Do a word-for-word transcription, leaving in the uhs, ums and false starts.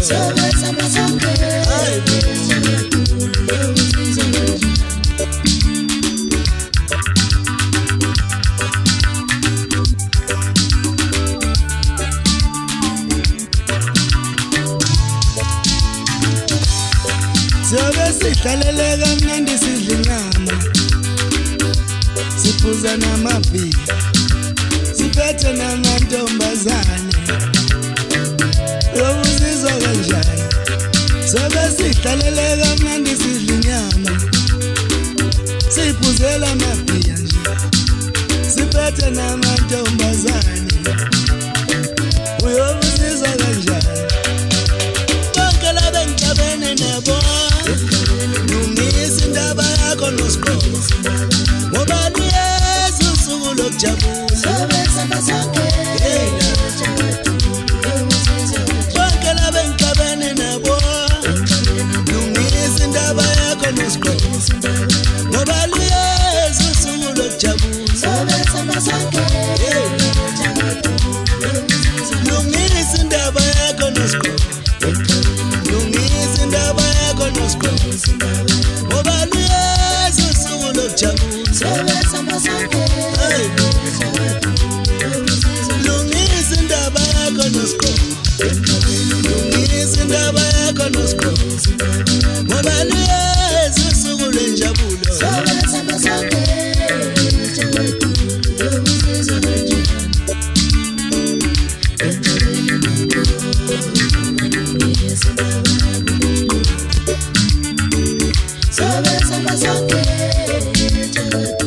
Sobe sihlaleleka mnandi sidla inyama, siphuza namabhiya, siphethe namantombazane. Uzizwa kanjani? Sobe sihlaleleka mnandi sidla inyama, siphuzela amabhiya nje, siphethe namantombazane. Uyobuzizwa kanjani? Bonke laba engicabene nabo, lungisa indaba yakho noSipho, ngoba luyesu usuku lokujabula. Bonke laba engicabene nabo, lungisa indaba yakho noSipho, ngoba luyesu usuku lokujabula. Lungisa indaba yakho noSipho, lungisa indaba yakho noSipho, ngoba luyesu usuku lokujabula. Lungisa indaba yakho noSipho, lungisa indaba yakho noSipho, ngoba luyesu usuku lwenjabulo. Sobe samba sonke,